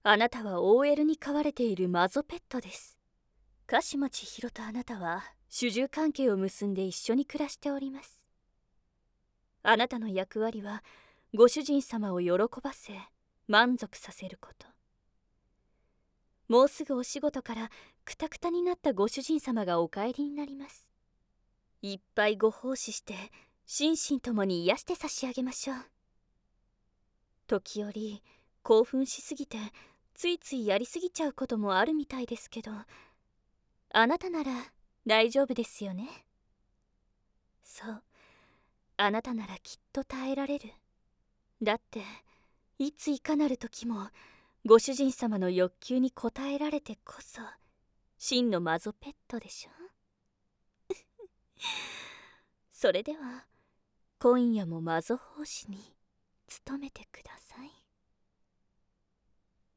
あなたは OL に飼われているマゾペットです。鹿島千尋とあなたは主従関係を結んで一緒に暮らしております。あなたの役割はご主人様を喜ばせ満足させること。もうすぐお仕事からクタクタになったご主人様がお帰りになります。いっぱいご奉仕して心身ともに癒して差し上げましょう。時折興奮しすぎてついついやりすぎちゃうこともあるみたいですけど、あなたなら大丈夫ですよね。そう、あなたならきっと耐えられる。だっていついかなる時もご主人様の欲求に応えられてこそ真のマゾペットでしょ。それでは今夜もマゾ奉仕に努めてください。